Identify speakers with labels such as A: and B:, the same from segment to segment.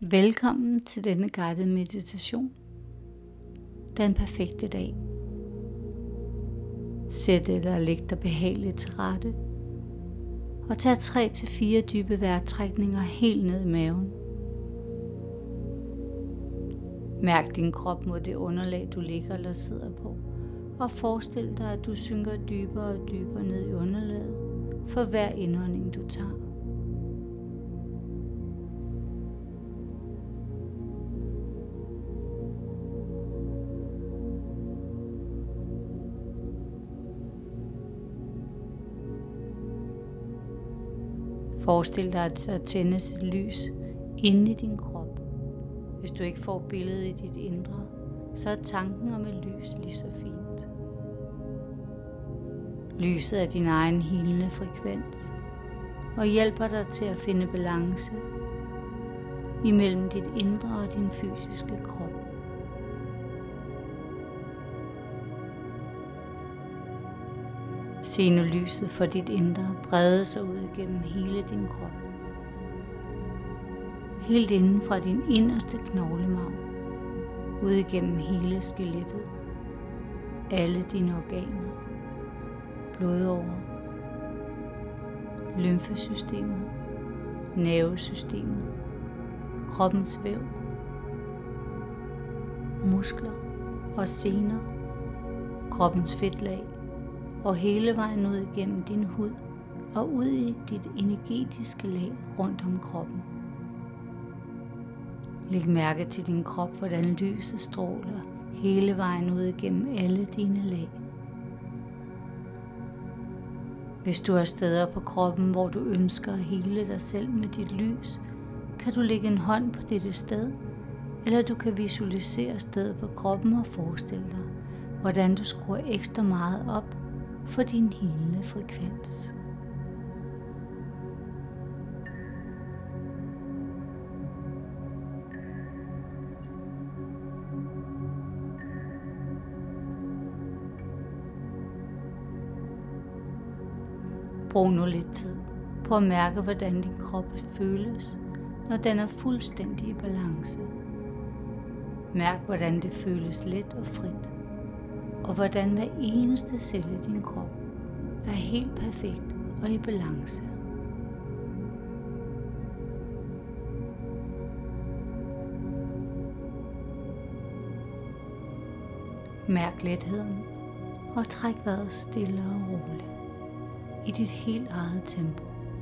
A: Velkommen til denne guidede meditation. Den perfekte dag. Sæt eller læg dig behageligt til rette. Og tag 3-4 dybe vejrtrækninger helt ned i maven. Mærk din krop mod det underlag, du ligger eller sidder på. Og forestil dig, at du synker dybere og dybere ned i underlaget for hver indånding, du tager. Forestil dig, at der tændes et lys inde i din krop. Hvis du ikke får billedet i dit indre, så er tanken om et lys lige så fint. Lyset er din egen helende frekvens og hjælper dig til at finde balance imellem dit indre og din fysiske krop. Se nu lyset for dit indre brede sig ud gennem hele din krop. Helt inden fra din inderste knoglemarv, ud igennem hele skelettet, alle dine organer, blodårer, lymfesystemet, nervesystemet, kroppens væv, muskler og sener, kroppens fedtlag, og hele vejen ud igennem din hud og ud i dit energetiske lag rundt om kroppen. Læg mærke til din krop, hvordan lyset stråler hele vejen ud igennem alle dine lag. Hvis du er steder på kroppen, hvor du ønsker at hele dig selv med dit lys, kan du lægge en hånd på dette sted, eller du kan visualisere stedet på kroppen og forestille dig, hvordan du skruer ekstra meget op for din helende frekvens. Brug nu lidt tid på at mærke, hvordan din krop føles, når den er fuldstændig i balance. Mærk, hvordan det føles let og frit, og hvordan hver eneste celle i din krop er helt perfekt og i balance. Mærk letheden og træk vejret stille og roligt i dit helt eget tempo.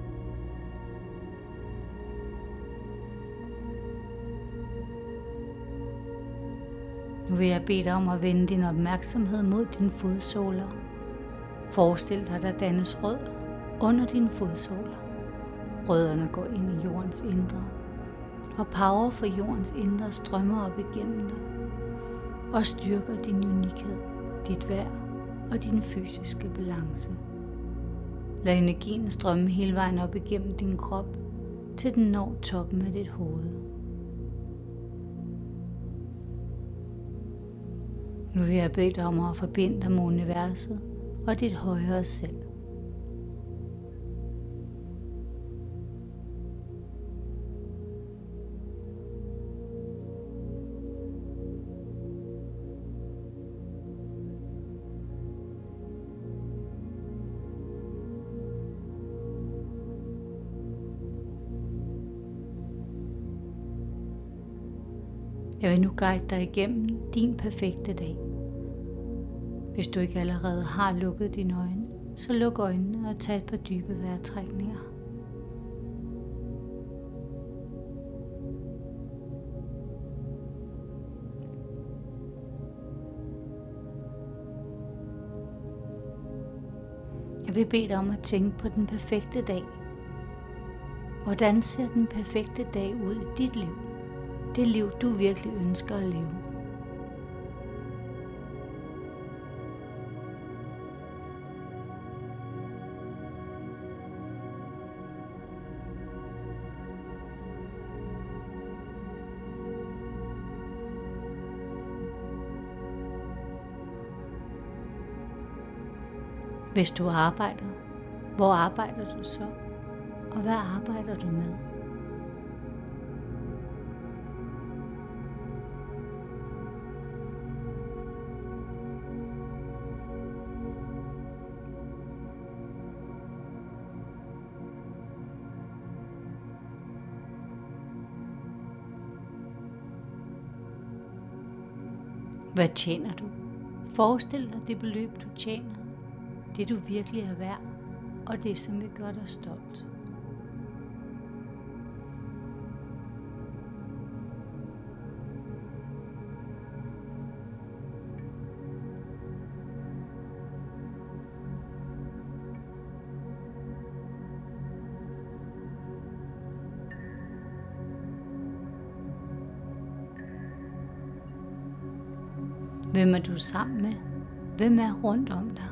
A: Nu vil jeg bede dig om at vende din opmærksomhed mod dine fodsåler. Forestil dig, der dannes rødder under dine fodsåler. Rødderne går ind i jordens indre, og power fra jordens indre strømmer op igennem dig og styrker din unikhed, dit værd og din fysiske balance. Lad energien strømme hele vejen op igennem din krop, til den når toppen af dit hoved. Nu vil jeg bede dig om at forbinde dig med universet og dit højere selv. Jeg vil nu guide dig igennem din perfekte dag. Hvis du ikke allerede har lukket dine øjne, så luk øjnene og tag et par dybe vejrtrækninger. Jeg vil bede dig om at tænke på den perfekte dag. Hvordan ser den perfekte dag ud i dit liv? Det liv, du virkelig ønsker at leve. Hvis du arbejder, hvor arbejder du så? Og hvad arbejder du med? Hvad tjener du? Forestil dig det beløb, du tjener, det du virkelig er værd, og det som vil gøre dig stolt. Hvem er du sammen med? Hvem er rundt om dig?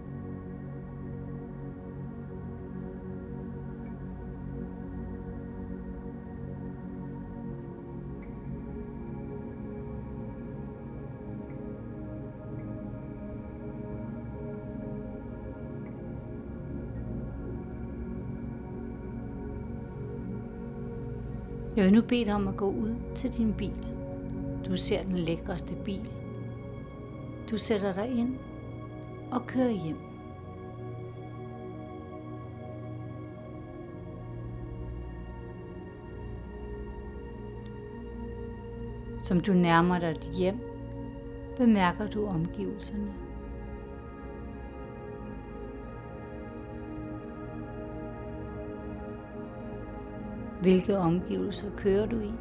A: Jeg vil nu bede dig om at gå ud til din bil. Du ser den lækreste bil. Du sætter dig ind og kører hjem. Som du nærmer dig dit hjem, bemærker du omgivelserne. Hvilke omgivelser kører du i?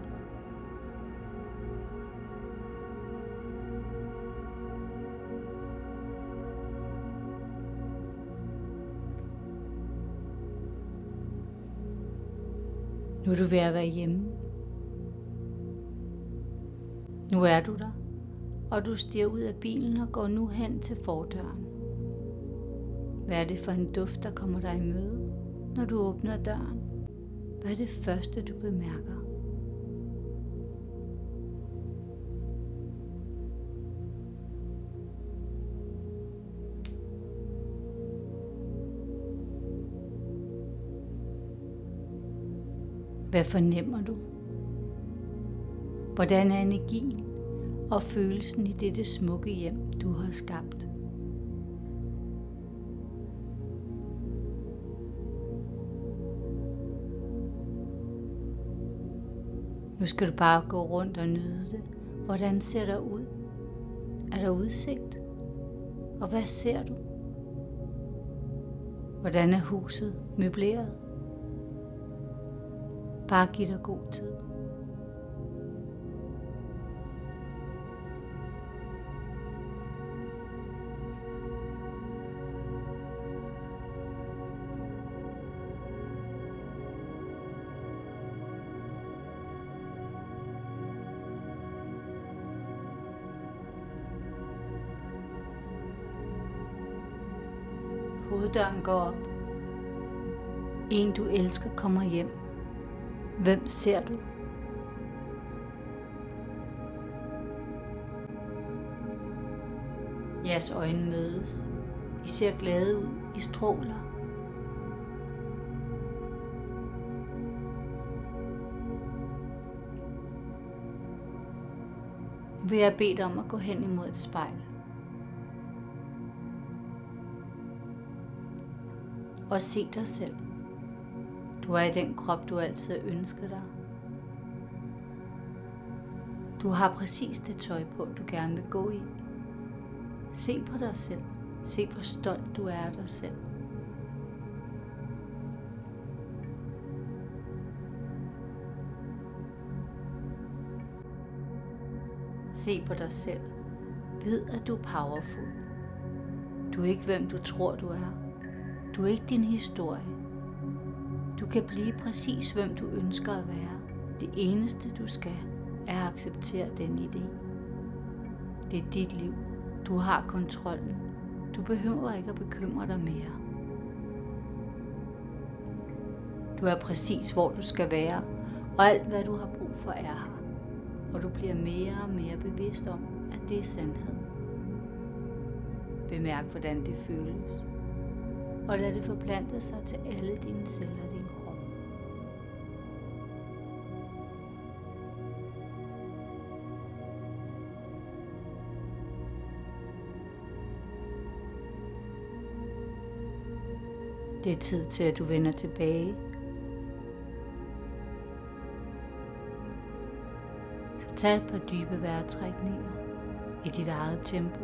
A: Nu er du ved at være hjemme. Nu er du der, og du stiger ud af bilen og går nu hen til fordøren. Hvad er det for en duft, der kommer dig i møde, når du åbner døren? Hvad er det første, du bemærker? Hvad fornemmer du? Hvordan er energien og følelsen i dette smukke hjem, du har skabt? Nu skal du bare gå rundt og nyde det. Hvordan ser der ud? Er der udsigt? Og hvad ser du? Hvordan er huset møbleret? Bare giv dig god tid. Hoveddøren går op. En du elsker kommer hjem. Hvem ser du? Jeres øjne mødes. I ser glade ud. I stråler. Nu vil jeg bede dig om at gå hen imod et spejl. Og se dig selv. Du er i den krop, du altid har ønsket dig. Du har præcis det tøj på, du gerne vil gå i. Se på dig selv. Se, hvor stolt du er af dig selv. Se på dig selv. Ved, at du er powerful. Du er ikke, hvem du tror, du er. Du er ikke din historie. Du kan blive præcis, hvem du ønsker at være. Det eneste, du skal, er at acceptere den idé. Det er dit liv. Du har kontrollen. Du behøver ikke at bekymre dig mere. Du er præcis, hvor du skal være, og alt, hvad du har brug for, er her. Og du bliver mere og mere bevidst om, at det er sandhed. Bemærk, hvordan det føles. Og lad det forplante sig til alle dine celler i din krop. Det er tid til, at du vender tilbage. Så tag et par dybe vejrtrækninger. i dit eget tempo.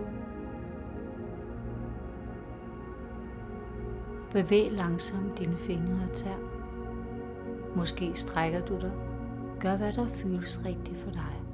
A: Bevæg langsomt dine fingre og tær. Måske strækker du dig. Gør hvad der føles rigtigt for dig.